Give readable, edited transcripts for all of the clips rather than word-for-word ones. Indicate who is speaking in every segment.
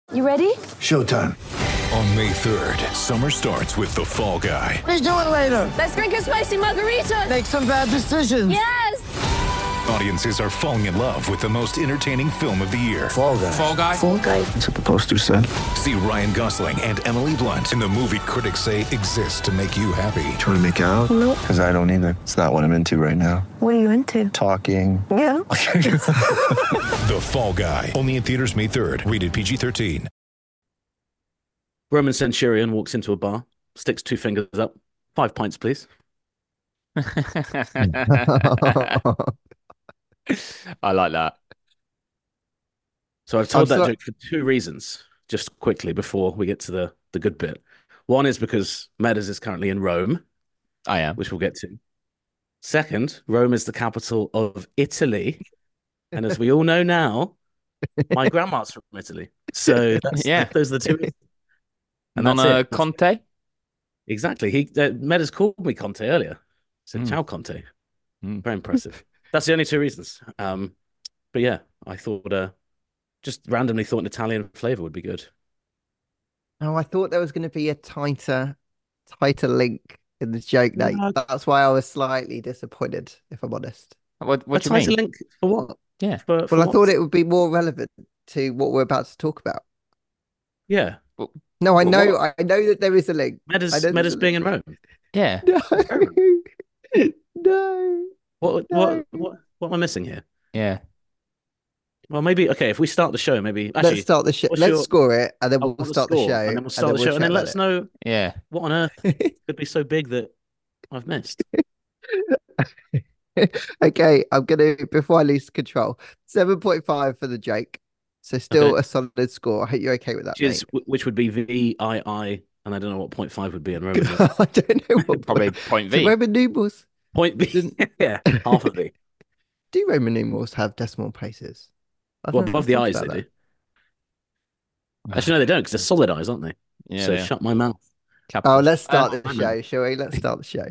Speaker 1: You ready?
Speaker 2: Showtime.
Speaker 3: On May 3rd, summer starts with The Fall Guy.
Speaker 2: Let's do it later.
Speaker 1: Let's drink a spicy margarita.
Speaker 2: Make some bad decisions.
Speaker 1: Yes!
Speaker 3: Audiences are falling in love with the most entertaining film of the year.
Speaker 2: Fall Guy.
Speaker 4: Fall Guy?
Speaker 1: Fall guy.
Speaker 2: That's what the poster said.
Speaker 3: See Ryan Gosling and Emily Blunt in the movie critics say exists to make you happy.
Speaker 2: Trying to make it out?
Speaker 1: Nope.
Speaker 2: Because I don't either. It's not what I'm into right now.
Speaker 1: What are you into?
Speaker 2: Talking.
Speaker 1: Yeah.
Speaker 3: The Fall Guy. Only in theaters May 3rd. Rated PG-13.
Speaker 5: Roman centurion walks into a bar, sticks 2 fingers up. 5 pints, please.
Speaker 4: I like that.
Speaker 5: So I've told that joke for 2 reasons, just quickly before we get to the good bit. One is because Meadows is currently in Rome,
Speaker 4: I am.
Speaker 5: which we'll get to. Second, Rome is the capital of Italy. And as we all know now, my grandma's from Italy. So those are the 2 reasons. And
Speaker 4: Non
Speaker 5: that's it.
Speaker 4: Conte?
Speaker 5: Exactly. Meadows called me Conte earlier. Said, ciao, Conte. Very impressive. That's the only 2 reasons. But yeah, I thought, just randomly thought an Italian flavor would be good.
Speaker 6: Oh, I thought there was going to be a tighter link in the joke.
Speaker 5: No.
Speaker 6: That's why I was slightly disappointed, if I'm honest.
Speaker 4: What
Speaker 5: A
Speaker 4: do you mean?
Speaker 5: title link for what?
Speaker 4: Yeah.
Speaker 5: For
Speaker 6: Well, I
Speaker 5: what?
Speaker 6: thought it would be more relevant to what we're about to talk about.
Speaker 5: Yeah.
Speaker 6: No, I
Speaker 5: Well,
Speaker 6: know,
Speaker 5: what?
Speaker 6: I know that there is a link. I know
Speaker 5: Meadows
Speaker 6: there's a
Speaker 5: being in
Speaker 6: link.
Speaker 5: Rome.
Speaker 4: Yeah.
Speaker 6: No, no.
Speaker 5: What
Speaker 6: No.
Speaker 5: am I missing here?
Speaker 4: Yeah.
Speaker 5: Well, maybe okay. If we start the show, maybe actually
Speaker 6: Let's start the show.
Speaker 5: what's
Speaker 6: Let's
Speaker 5: your-
Speaker 6: score it, and then
Speaker 5: I'll
Speaker 6: we'll
Speaker 5: want the
Speaker 6: start the
Speaker 5: score,
Speaker 6: show.
Speaker 5: and then we'll start the show, and then let us know
Speaker 4: Yeah.
Speaker 5: what on earth could be so big that I've missed.
Speaker 6: Okay, I'm gonna before I lose control. 7.5 for the joke. So still
Speaker 5: Okay.
Speaker 6: a solid score. I hope you're okay with that,
Speaker 5: Which would be VII, and I don't know what 0.5 would be in Roman.
Speaker 6: mate. I don't know what
Speaker 4: Probably point
Speaker 6: Do
Speaker 4: V.
Speaker 6: Roman numerals.
Speaker 5: Point B, yeah, half of V.
Speaker 6: Do Roman numerals have decimal places? I've
Speaker 5: Well,
Speaker 6: never
Speaker 5: above the
Speaker 6: thought
Speaker 5: eyes
Speaker 6: about
Speaker 5: they
Speaker 6: that.
Speaker 5: do. Actually, no, they don't because they're solid eyes, aren't they?
Speaker 4: Yeah.
Speaker 5: So
Speaker 4: yeah.
Speaker 5: shut my mouth.
Speaker 6: Oh,
Speaker 4: Capital.
Speaker 6: let's start the
Speaker 5: I'm
Speaker 6: show, shall we? Let's start the show.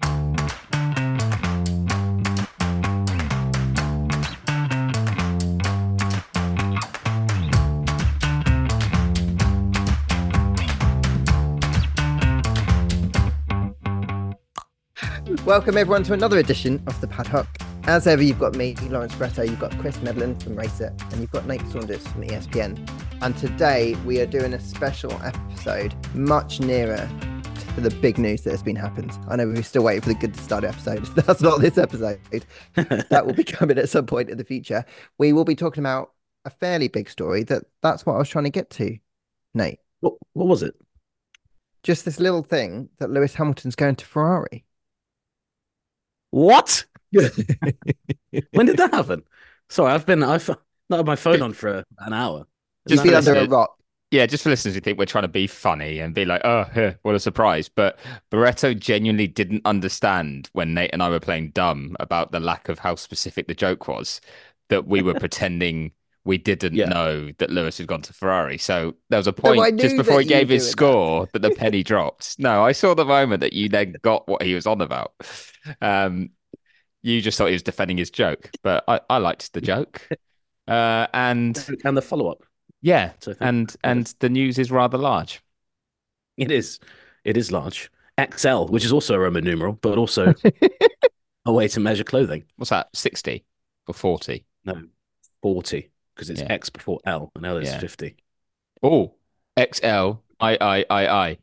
Speaker 6: Welcome everyone to another edition of the Paddock. As ever, you've got me, Lawrence Bretto, you've got Chris Medlin from Racer, and you've got Nate Saunders from ESPN. And today we are doing a special episode much nearer to the big news that has been happened. I know we're still waiting for the good to start episode. That's not this episode. That will be coming at some point in the future. We will be talking about a fairly big story. That's what I was trying to get to, Nate.
Speaker 5: What was it?
Speaker 6: Just this little thing that Lewis Hamilton's going to Ferrari.
Speaker 5: What? When did that happen? Sorry, I've not had my phone on for an hour.
Speaker 6: Just
Speaker 4: for
Speaker 6: be under a
Speaker 4: listeners-
Speaker 6: rock.
Speaker 4: Yeah, just for listeners who think we're trying to be funny and be like, oh, what a surprise. But Barretto genuinely didn't understand when Nate and I were playing dumb about the lack of how specific the joke was, that we were pretending we didn't
Speaker 5: Yeah.
Speaker 4: know that Lewis had gone to Ferrari. So there was a
Speaker 6: I
Speaker 4: point just
Speaker 6: knew
Speaker 4: before
Speaker 6: that
Speaker 4: he
Speaker 6: you
Speaker 4: gave
Speaker 6: were
Speaker 4: his
Speaker 6: doing
Speaker 4: score that the penny dropped. No, I saw the moment that you then got what he was on about. You just thought he was defending his joke, but I liked the joke. And
Speaker 5: And the follow-up.
Speaker 4: yeah,
Speaker 5: So I think-
Speaker 4: and the news is rather large.
Speaker 5: It is large. XL, which is also a Roman numeral, but also a way to measure clothing.
Speaker 4: What's that? 60 or 40?
Speaker 5: No, 40, because it's
Speaker 4: Yeah.
Speaker 5: X before L, and L is
Speaker 4: Yeah.
Speaker 5: 50.
Speaker 4: Oh, XL, I.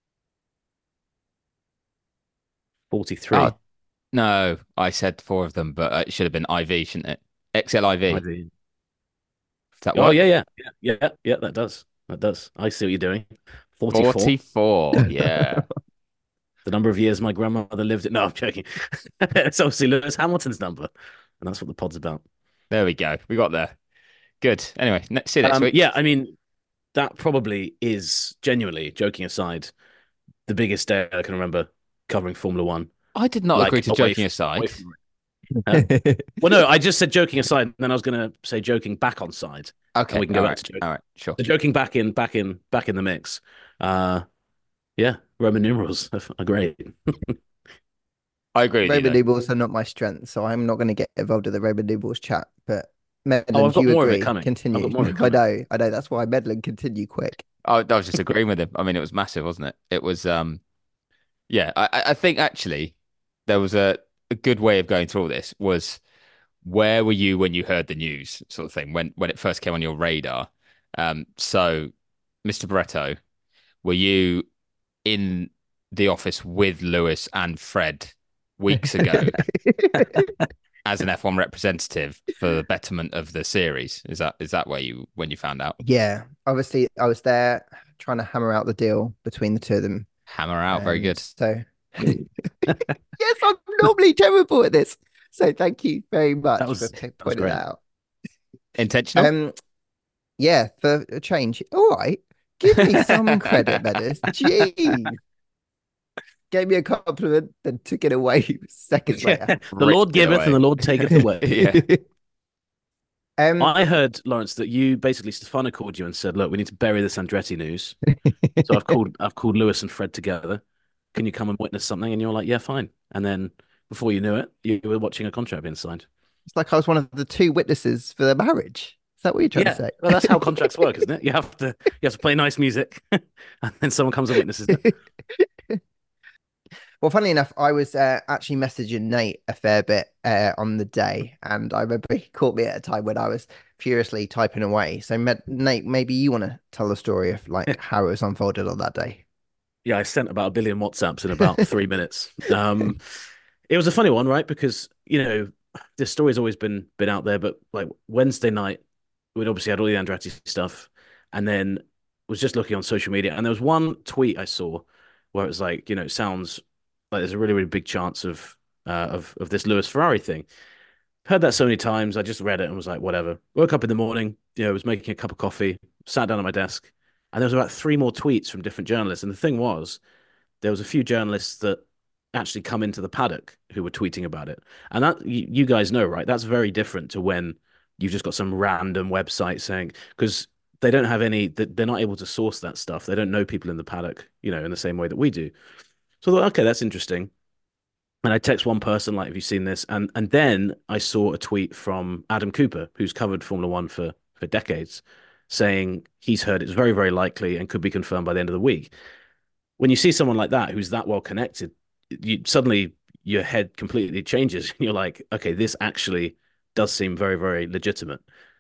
Speaker 5: 43.
Speaker 4: Oh, no, I said 4 of them, but it should have been IV, shouldn't it? XLIV.
Speaker 5: IV.
Speaker 4: Does that
Speaker 5: Oh,
Speaker 4: work?
Speaker 5: yeah, that does. That does. I see what you're doing. 44.
Speaker 4: 44, yeah.
Speaker 5: The number of years my grandmother lived it. No, I'm joking. It's obviously Lewis Hamilton's number, and that's what the pod's about.
Speaker 4: There we go. We got there. Good. Anyway, see you next week.
Speaker 5: Yeah, I mean, that probably is genuinely, joking aside, the biggest day I can remember covering Formula One.
Speaker 4: I did not
Speaker 5: Like,
Speaker 4: agree to
Speaker 5: away
Speaker 4: joking
Speaker 5: from-
Speaker 4: aside.
Speaker 5: away from it. Well, no, I just said joking aside, and then I was going to say joking back on side.
Speaker 4: Okay,
Speaker 5: and we can go
Speaker 4: all
Speaker 5: back
Speaker 4: right,
Speaker 5: to joking.
Speaker 4: all right, sure.
Speaker 5: The joking back in the mix. Yeah, Roman numerals are great.
Speaker 4: I agree with you.
Speaker 6: Roman
Speaker 4: though.
Speaker 6: numerals are not my strength, so I'm not going to get involved in the Roman numerals chat. But Medland,
Speaker 5: I've
Speaker 6: do
Speaker 5: got
Speaker 6: you
Speaker 5: more of it
Speaker 6: agree?
Speaker 5: coming.
Speaker 6: Continue.
Speaker 5: I've got more of it
Speaker 6: I
Speaker 5: coming.
Speaker 6: know. That's why Medland, continue quick.
Speaker 4: I was just agreeing with him. I mean, it was massive, wasn't it? It was, yeah. I think actually there was a good way of going through all this was where were you when you heard the news, sort of thing, when it first came on your radar. So, Mr. Barreto, were you in the office with Lewis and Fred weeks ago as an F1 representative for the betterment of the series? Is that where you when you found out?
Speaker 6: Yeah, obviously I was there trying to hammer out the deal between the two of them.
Speaker 4: Hammer out, very good.
Speaker 6: So yes, I'm normally terrible at this. So thank you very much for pointing that out.
Speaker 4: Intentional?
Speaker 6: Yeah, for a change. All right. Give me some credit, Menace. Jeez. Gave me a compliment, then took it away seconds later.
Speaker 5: The Lord giveth and the Lord taketh away.
Speaker 4: Yeah.
Speaker 5: I heard, Lawrence, that you basically Stefano called you and said, "Look, we need to bury this Andretti news." So I've called Lewis and Fred together. Can you come and witness something? And you're like, "Yeah, fine." And then before you knew it, you were watching a contract being signed.
Speaker 6: It's like I was one of the two witnesses for their marriage. Is that what you're trying to say?
Speaker 5: Well, that's how contracts work, isn't it? You have to play nice music, and then someone comes and witnesses it.
Speaker 6: Well, funnily enough, I was actually messaging Nate a fair bit on the day, and I remember he caught me at a time when I was furiously typing away. So, Nate, maybe you want to tell the story of like how it was unfolded on that day.
Speaker 5: Yeah, I sent about 1 billion WhatsApps in about 3 minutes. It was a funny one, right? Because this story's always been out there, but like Wednesday night, we'd obviously had all the Andretti stuff, and then was just looking on social media, and there was one tweet I saw where it was like, it sounds like there's a really, really big chance of this Lewis Ferrari thing. Heard that so many times, I just read it and was like, whatever. Woke up in the morning, was making a cup of coffee, sat down at my desk, and there was about 3 more tweets from different journalists. And the thing was, there was a few journalists that actually come into the paddock who were tweeting about it. And that you guys know, right? That's very different to when you've just got some random website saying, because they don't have they're not able to source that stuff. They don't know people in the paddock, in the same way that we do. So I thought, okay, that's interesting. And I text one person, like, have you seen this? And then I saw a tweet from Adam Cooper, who's covered Formula One for decades, saying he's heard it's very, very likely and could be confirmed by the end of the week. When you see someone like that, who's that well connected, suddenly your head completely changes. And you're like, okay, this actually does seem very, very legitimate.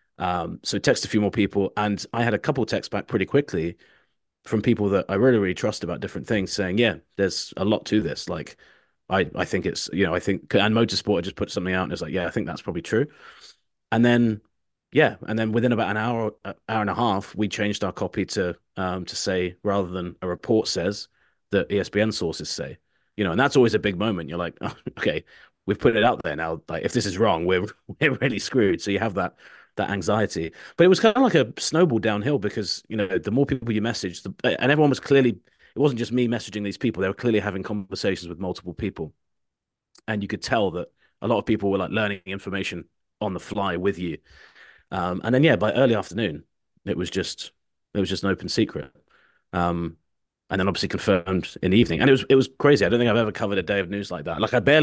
Speaker 5: So text a few more people. And I had a couple texts back pretty quickly from people that I really, really trust about different things, saying, yeah, there's a lot to this. Like, I think it's, I think, and Motorsport just put something out and it's like, yeah, I think that's probably true. And then, within about an hour and a half, we changed our copy to say, rather than a report says, that ESPN sources say, and that's always a big moment. You're like, oh, okay, we've put it out there now. Like, if this is wrong, we're really screwed. So you have that anxiety. But it was kind of like a snowball downhill because, the more people you message, and everyone was clearly, it wasn't just me messaging these people. They were clearly having conversations with multiple people. And you could tell that a lot of people were like learning information on the fly with you. And then, by early afternoon, it was just an open secret. And then obviously confirmed in the evening. And it was crazy. I don't think I've ever covered a day of news like that. Like when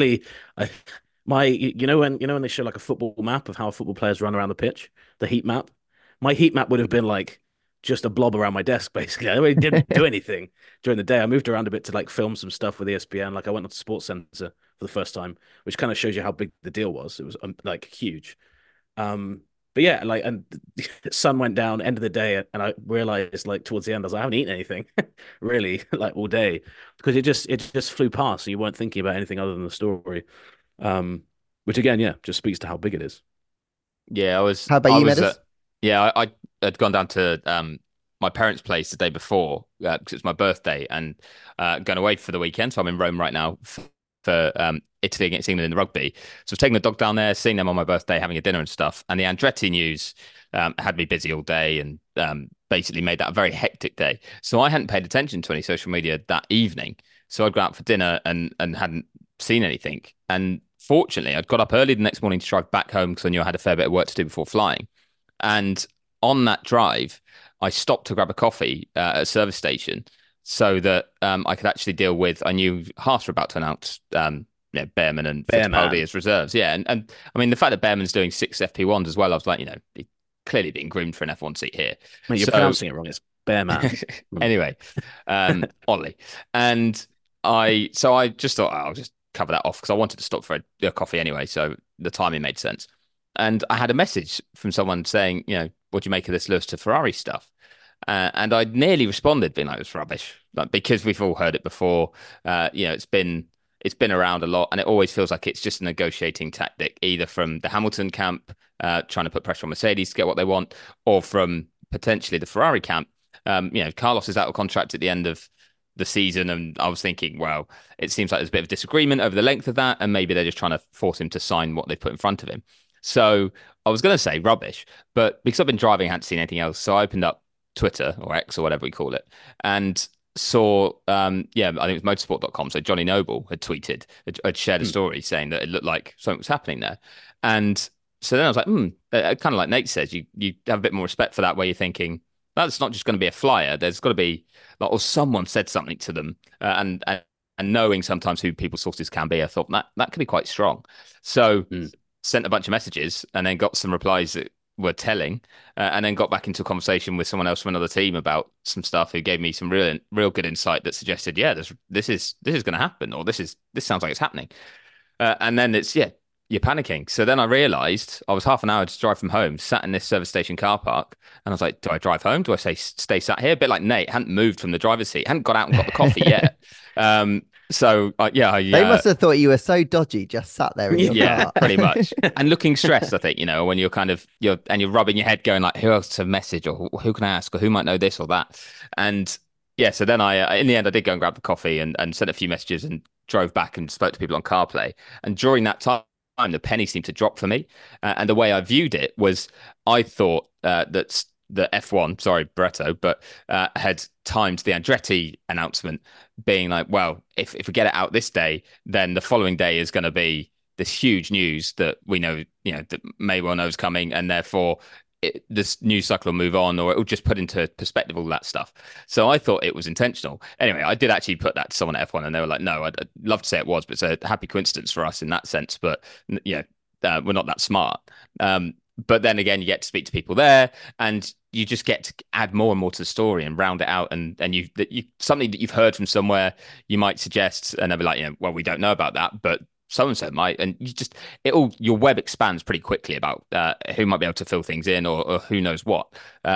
Speaker 5: they show like a football map of how football players run around the pitch, the heat map, my heat map would have been like just a blob around my desk, basically. I really didn't do anything during the day. I moved around a bit to like film some stuff with ESPN. Like I went on to Sports Center for the first time, which kind of shows you how big the deal was. It was like huge. But yeah, like, and the sun went down end of the day, and I realized like towards the end, I was like, I haven't eaten anything really, like all day, because it just flew past. So you weren't thinking about anything other than the story. Which again, just speaks to how big it is.
Speaker 4: Yeah, I was.
Speaker 6: How about you, Meadows?
Speaker 4: I had gone down to my parents' place the day before because it's my birthday, and going away for the weekend. So I'm in Rome right now for Italy against England in the rugby. So I was taking the dog down there, seeing them on my birthday, having a dinner and stuff. And the Andretti news had me busy all day and basically made that a very hectic day. So I hadn't paid attention to any social media that evening. So I'd gone out for dinner and hadn't seen anything. And fortunately, I'd got up early the next morning to drive back home because I knew I had a fair bit of work to do before flying. And on that drive, I stopped to grab a coffee at a service station so that I could actually deal with, I knew Haas were about to announce Behrman and
Speaker 5: Behrman.
Speaker 4: Fittipaldi as reserves. Yeah, and I mean the fact that Behrman's doing 6 FP1s as well, I was like, he's clearly being groomed for an F1 seat here.
Speaker 5: Mate, you're pronouncing it wrong. It's Behrman.
Speaker 4: Anyway, Ollie, and I just thought I'll just cover that off because I wanted to stop for a coffee anyway, so the timing made sense. And I had a message from someone saying, what do you make of this Lewis to Ferrari stuff? And I nearly responded, being like, it was rubbish, like, because we've all heard it before. It's been around a lot, and it always feels like it's just a negotiating tactic, either from the Hamilton camp trying to put pressure on Mercedes to get what they want, or from potentially the Ferrari camp. Carlos is out of contract at the end of the season, and I was thinking, well, it seems like there's a bit of disagreement over the length of that, and maybe they're just trying to force him to sign what they've put in front of him. So I was going to say rubbish, but because I've been driving, I hadn't seen anything else, so I opened up Twitter or X or whatever we call it, and saw, I think it was motorsport.com. So Johnny Noble had tweeted, had shared a story saying that it looked like something was happening there. And so then I was like, kind of like Nate says, you have a bit more respect for that, where you're thinking, that's not just going to be a flyer. There's got to be, or someone said something to them. And knowing sometimes who people's sources can be, I thought that could be quite strong. So sent a bunch of messages and then got some replies that were telling, and then got back into a conversation with someone else from another team about some stuff, who gave me some real good insight that suggested, this is going to happen, or this sounds like it's happening. And then you're panicking. So then I realized I was half an hour to drive from home, sat in this service station car park, and I was like, do I drive home? Do I stay sat here? A bit like Nate, hadn't moved from the driver's seat, hadn't got out and got the coffee yet. They
Speaker 6: must have thought you were so dodgy, just sat there in your car.
Speaker 4: Pretty much, and looking stressed. I think when you're you're rubbing your head, going like, who else to message, or who can I ask, or who might know this or that. And so then I in the end I did go and grab the coffee and sent a few messages and drove back and spoke to people on CarPlay. And during that time, the penny seemed to drop for me. And the way I viewed it was, I thought that the F1, sorry, Barretto, but had timed the Andretti announcement being like, well, if we get it out this day, then the following day is going to be this huge news that we know, that may well know is coming, and therefore this news cycle will move on, or it will just put into perspective all that stuff. So I thought it was intentional. Anyway, I did actually put that to someone at F1, and they were like, no, I'd love to say it was, but it's a happy coincidence for us in that sense. But we're not that smart. But then again, you get to speak to people there, and you just get to add more and more to the story and round it out. And you something that you've heard from somewhere, you might suggest, and they'll be like, well, we don't know about that, but so-and-so might. And your web expands pretty quickly about who might be able to fill things in, or who knows what.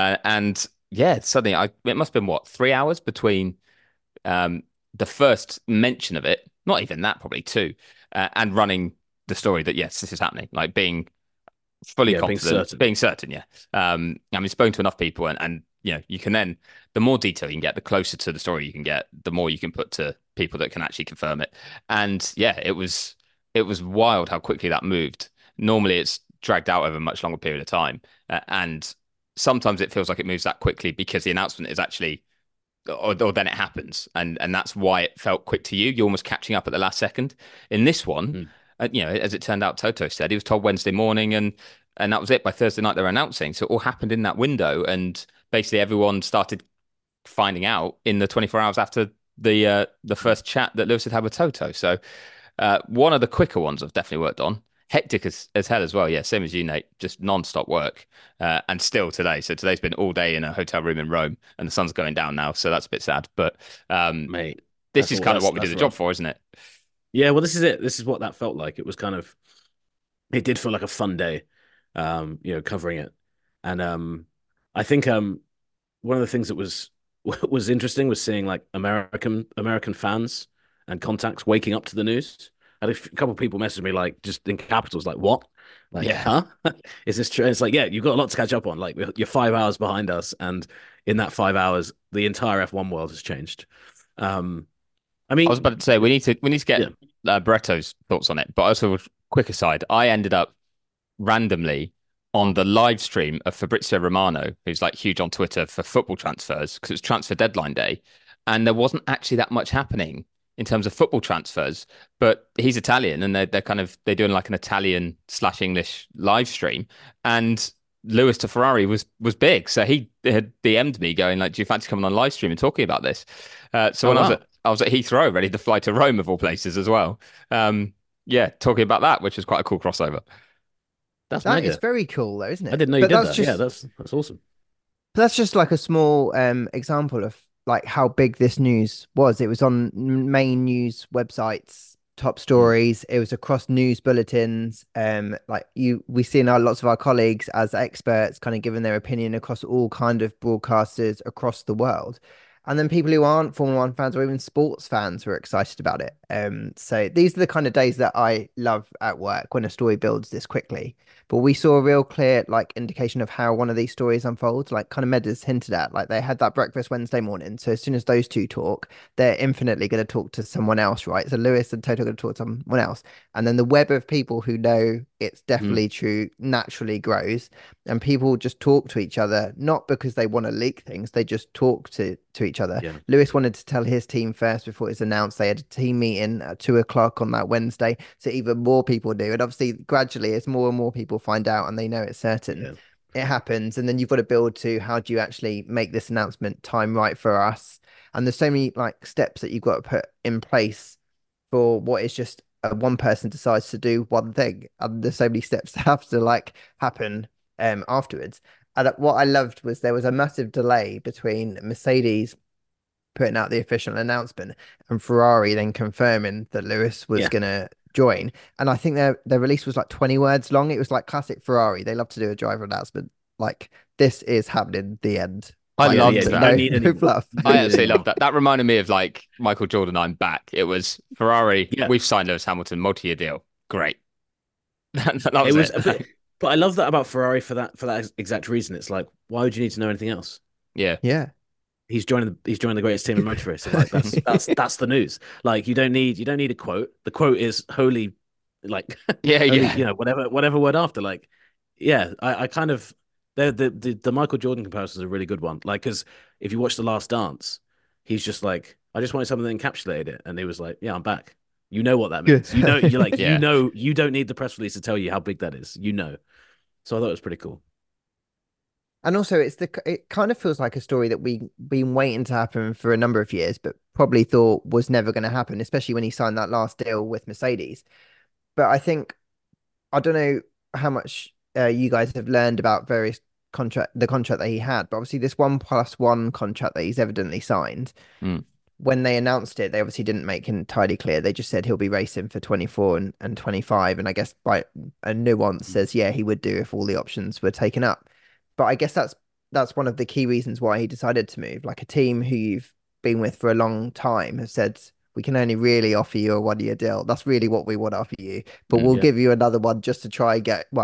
Speaker 4: Suddenly it must have been 3 hours between the first mention of it, not even that, probably 2, and running the story that, yes, this is happening, like being fully confident, being certain. Spoken to enough people, and you can then, the more detail you can get, the closer to the story you can get, the more you can put to people that can actually confirm it. And it was wild how quickly that moved. Normally it's dragged out over a much longer period of time, and sometimes it feels like it moves that quickly because the announcement is actually, or then it happens, and that's why it felt quick to you. You're almost catching up at the last second. In this one, as it turned out, Toto said he was told Wednesday morning, and that was it. By Thursday night, they were announcing. So it all happened in that window, and basically everyone started finding out in the 24 hours after the first chat that Lewis had had with Toto. So one of the quicker ones I've definitely worked on. Hectic as hell as well. Yeah, same as you, Nate. Just non-stop work, and still today. So today's been all day in a hotel room in Rome, and the sun's going down now, so that's a bit sad. But
Speaker 5: mate,
Speaker 4: this is kind of what we do the job for, isn't it?
Speaker 5: Yeah, well, this is it. This is what that felt like. It was kind of, it did feel like a fun day, covering it. And I think one of the things that was interesting was seeing like American fans and contacts waking up to the news. I had a couple of people message me like, just in capitals, like, what? Like, huh? Is this true? And it's like, yeah, you've got a lot to catch up on. Like, you're 5 hours behind us, and in that 5 hours, the entire F1 world has changed. I was
Speaker 4: about to say we need to get Barretto's thoughts on it, but also, quick aside, I ended up randomly on the live stream of Fabrizio Romano, who's like huge on Twitter for football transfers, because it was transfer deadline day, and there wasn't actually that much happening in terms of football transfers. But he's Italian, and they're doing like an Italian/English live stream, and Lewis to Ferrari was big, so he had DM'd me going like, "Do you fancy coming on live stream and talking about this?" I was at Heathrow, ready to fly to Rome of all places as well. yeah, talking about that, which is quite a cool crossover.
Speaker 5: That's
Speaker 6: That
Speaker 5: mega.
Speaker 6: is very cool, though, isn't it?
Speaker 5: I didn't know you did that. Yeah, that's awesome.
Speaker 6: That's just like a small example of like how big this news was. It was on main news websites, top stories. It was across news bulletins. We see now lots of our colleagues as experts, kind of giving their opinion across all kind of broadcasters across the world. And then people who aren't Formula One fans or even sports fans were excited about it. So these are the kind of days that I love at work when a story builds this quickly. But we saw a real clear like indication of how one of these stories unfolds, like kind of Meadows hinted at. Like they had that breakfast Wednesday morning. So as soon as those two talk, they're infinitely going to talk to someone else, right? So Lewis and Toto are going to talk to someone else. And then the web of people who know it's definitely true naturally grows. And people just talk to each other, not because they want to leak things, they just talk to each other.
Speaker 5: Yeah.
Speaker 6: Lewis wanted to tell his team first before it was announced. They had a team meeting at 2 o'clock on that Wednesday. So even more people do. And obviously, gradually, as more and more people find out and they know it's certain, it happens. And then you've got to build to how do you actually make this announcement time right for us? And there's so many like steps that you've got to put in place for what is just one person decides to do one thing. And there's so many steps that have to like happen afterwards. And what I loved was there was a massive delay between Mercedes putting out the official announcement and Ferrari then confirming that Lewis was going to join. And I think their release was like 20 words long. It was like classic Ferrari. They love to do a driver announcement. Like, this is happening, the end.
Speaker 4: I loved that.
Speaker 6: No fluff.
Speaker 4: I absolutely loved that. That reminded me of like Michael Jordan, I'm back. It was Ferrari, we've signed Lewis Hamilton, multi-year deal. Great. that was it.
Speaker 5: But I love that about Ferrari for that exact reason. It's like, why would you need to know anything else?
Speaker 4: Yeah.
Speaker 6: Yeah.
Speaker 5: He's joining the greatest team in motor racing. Like that's the news. Like you don't need a quote. The quote is holy, like you know, whatever word after. Like, I kind of the Michael Jordan comparison is a really good one. Like, because if you watch The Last Dance, he's just like, I just wanted something that encapsulated it, and he was like, yeah, I'm back. You know what that means. You know, you're like, you know, you don't need the press release to tell you how big that is. You know. So I thought it was pretty cool.
Speaker 6: And also, it kind of feels like a story that we've been waiting to happen for a number of years, but probably thought was never going to happen, especially when he signed that last deal with Mercedes. But I think, I don't know how much you guys have learned about the contract that he had, but obviously this 1+1 contract that he's evidently signed. When they announced it, they obviously didn't make it entirely clear. They just said he'll be racing for 24 and 25. And I guess by a nuance says, he would do if all the options were taken up. But I guess that's one of the key reasons why he decided to move. Like a team who you've been with for a long time has said, we can only really offer you a 1-year deal. That's really what we want to offer you. But we'll give you another one just to try and get,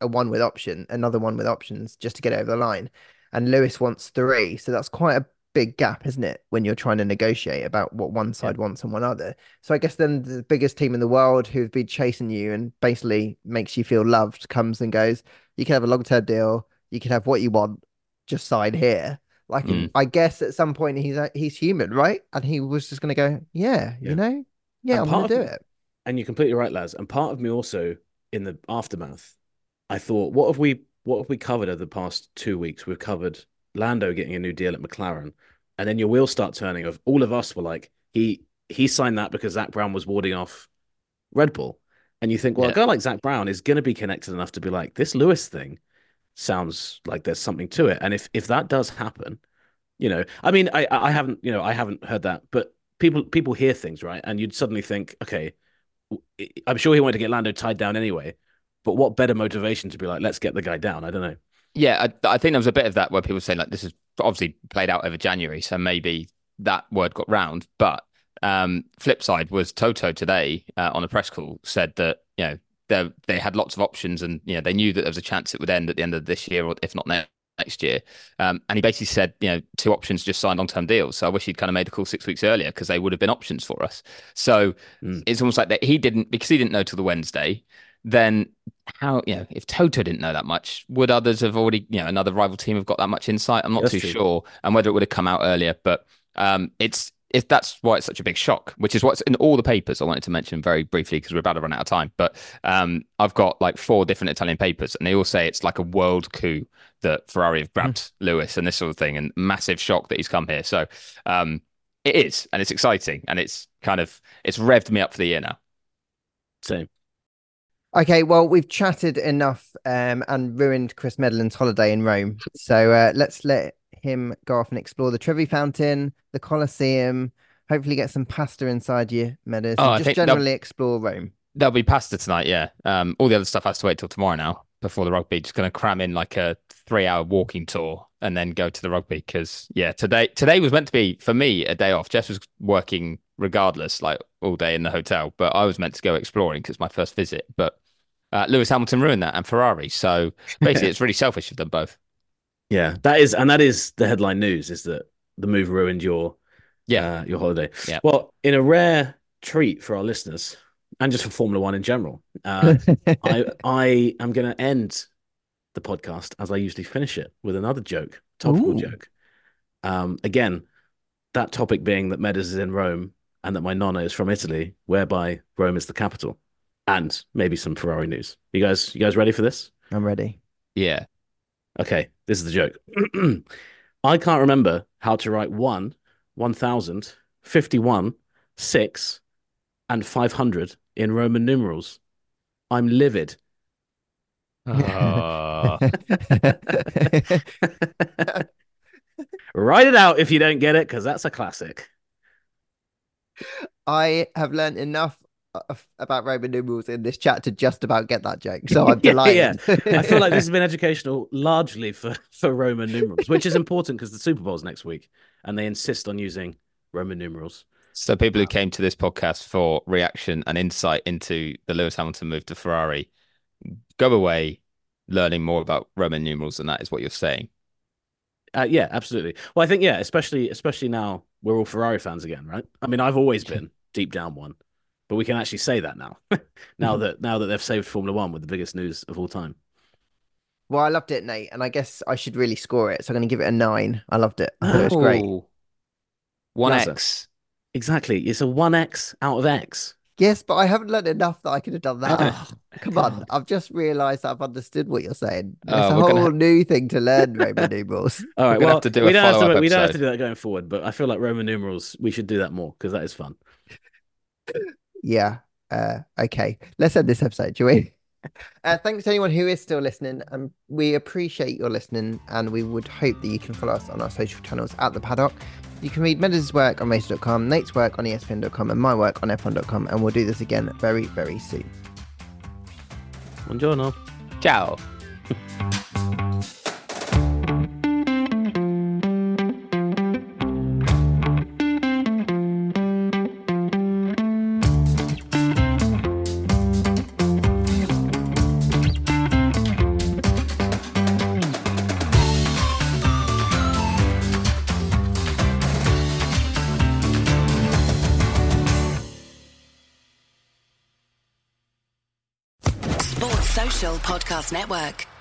Speaker 6: another one with options just to get over the line. And Lewis wants 3. So that's quite a big gap, isn't it, when you're trying to negotiate about what one side wants and one other. So I guess then the biggest team in the world who've been chasing you and basically makes you feel loved comes and goes, you can have a long-term deal, you can have what you want, just sign here. Like, I guess at some point he's human, right? And he was just going to go, you know, I'm going to do it.
Speaker 5: And you're completely right, Laz. And part of me also, in the aftermath, I thought, what have we covered over the past 2 weeks? We've covered Lando getting a new deal at McLaren, and then your wheels start turning. Of all of us were like, he signed that because Zach Brown was warding off Red Bull, and you think, well, a guy like Zach Brown is going to be connected enough to be like, this Lewis thing sounds like there's something to it, and if that does happen, you know, I mean, I haven't heard that, but people hear things, right, and you'd suddenly think, okay, I'm sure he wanted to get Lando tied down anyway, but what better motivation to be like, let's get the guy down? I don't know.
Speaker 4: Yeah, I think there was a bit of that where people were saying like this is obviously played out over January, so maybe that word got round. But flip side was Toto today on a press call said that, you know, they had lots of options and, you know, they knew that there was a chance it would end at the end of this year or if not next year. And he basically said, you know, 2 options just signed long-term deals. So I wish he'd kind of made the call 6 weeks earlier because they would have been options for us. So it's almost like that he didn't know till the Wednesday. Then how, you know, if Toto didn't know that much, would others have already, you know, another rival team have got that much insight? I'm not too sure. And whether it would have come out earlier, but if that's why it's such a big shock, which is what's in all the papers. I wanted to mention very briefly because we're about to run out of time, but I've got like 4 different Italian papers and they all say it's like a world coup that Ferrari have grabbed Lewis and this sort of thing, and massive shock that he's come here. So it is, and it's exciting, and it's revved me up for the year now.
Speaker 5: Same.
Speaker 6: Okay, well, we've chatted enough and ruined Chris Medland's holiday in Rome. So let's let him go off and explore the Trevi Fountain, the Colosseum, hopefully get some pasta inside you, Meadows, and just generally explore Rome.
Speaker 4: There'll be pasta tonight, yeah. All the other stuff has to wait till tomorrow now before the rugby. Just going to cram in like a 3-hour walking tour and then go to the rugby because, yeah, today was meant to be, for me, a day off. Jess was working regardless, like all day in the hotel, but I was meant to go exploring because it's my first visit. But Lewis Hamilton ruined that and Ferrari. So basically, it's really selfish of them both.
Speaker 5: Yeah, that is the headline news is that the move ruined your holiday.
Speaker 4: Yeah.
Speaker 5: Well, in a rare treat for our listeners and just for Formula One in general, I am going to end the podcast as I usually finish it with another joke, topical joke. Again, that topic being that Meadows is in Rome and that my nonna is from Italy, whereby Rome is the capital. And maybe some Ferrari news. You guys ready for this?
Speaker 6: I'm ready.
Speaker 4: Yeah.
Speaker 5: Okay, this is the joke. I can't remember how to write 1, 1,000, 51, 6, and 500 in Roman numerals. I'm livid.
Speaker 4: Oh.
Speaker 5: Write it out if you don't get it, because that's a classic.
Speaker 6: I have learned enough about Roman numerals in this chat to just about get that joke, so I'm delighted.
Speaker 5: I feel like this has been educational largely for Roman numerals, which is important because the Super Bowl's next week and they insist on using Roman numerals.
Speaker 4: So people who came to this podcast for reaction and insight into the Lewis Hamilton move to Ferrari go away learning more about Roman numerals, and that is what you're saying.
Speaker 5: Yeah, absolutely. Well, I think especially now we're all Ferrari fans again, right? I mean, I've always been deep down one. But we can actually say that now, now that they've saved Formula One with the biggest news of all time.
Speaker 6: Well, I loved it, Nate, and I guess I should really score it. So I'm going to give it a 9. I loved it. I thought it was great.
Speaker 4: 1x.
Speaker 5: Exactly. It's a 1x out of X.
Speaker 6: Yes, but I haven't learned enough that I could have done that. Come on. I've just realised I've understood what you're saying. It's a whole new thing to learn Roman numerals.
Speaker 5: All right,
Speaker 4: well, have to do
Speaker 5: we don't have to do that going forward, but I feel like Roman numerals, we should do that more because that is fun.
Speaker 6: Yeah. Okay. Let's end this episode, shall we? Thanks to anyone who is still listening. We appreciate your listening, and we would hope that you can follow us on our social channels at The Paddock. You can read Meadows' work on Racer.com, Nate's work on ESPN.com, and my work on F1.com, and we'll do this again very, very soon.
Speaker 5: Buongiorno.
Speaker 4: Ciao.
Speaker 7: Podcast Network.